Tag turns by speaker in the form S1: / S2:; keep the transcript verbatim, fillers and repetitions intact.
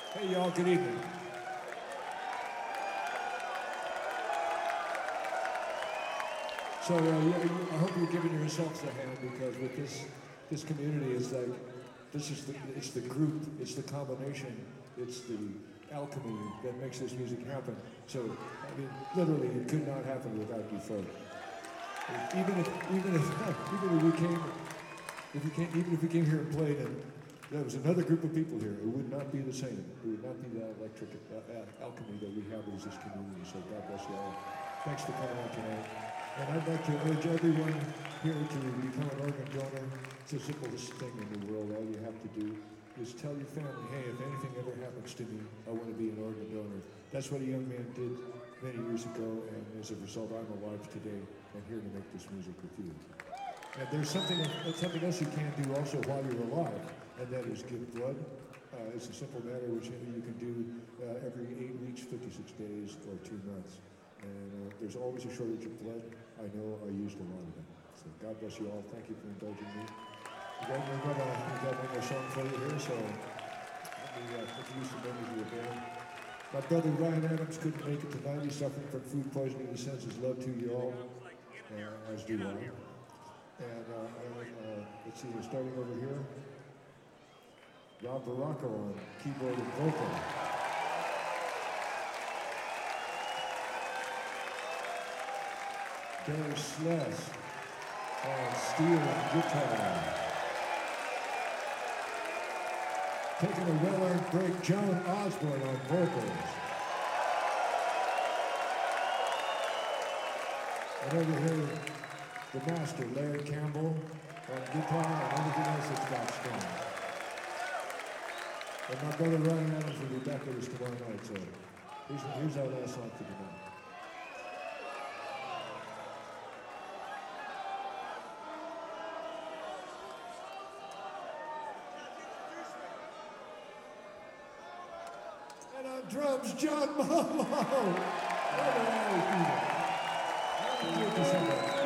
S1: Hey, y'all, good evening. So uh, yeah, I hope you're giving yourselves a hand because with this this community, it's like this is the it's the group, it's the combination, it's the alchemy that makes this music happen. So I mean, literally, it could not happen without you folks. Even if even if even if we came if we came even if we came here and played and there was another group of people here, it would not be the same. It would not be that electric uh, alchemy that we have as this community. So God bless you all. Thanks for coming out tonight. And I'd like to urge everyone here to become an organ donor. It's the simplest thing in the world. All you have to do is tell your family, hey, if anything ever happens to me, I want to be an organ donor. That's what a young man did many years ago, and as a result, I'm alive today and here to make this music with you. And there's something, something else you can do also while you're alive, and that is give blood. Uh, it's a simple matter which you can do uh, every eight weeks, fifty-six days, or two months. And uh, there's always a shortage of blood. I know I used a lot of it. So God bless you all. Thank you for indulging me. We got, we got, uh, we got one more song for you here, so let me uh, introduce the members of the band. My brother Ryan Adams couldn't make it tonight. He's suffering from food poisoning. He sends his love to you all, uh, as do I. And uh, uh, let's see, we're starting over here. Rob Baracco on keyboard and vocal. Barry Sless on steel and guitar. Taking a well-earned break, John Osborne on vocals. And over here, the master, Larry Campbell, on guitar and everything else that's got strings. And my brother Ryan Adams will be back with us tomorrow night, so here's, here's our last song for tonight. And on drums, John Mallow. Thank you.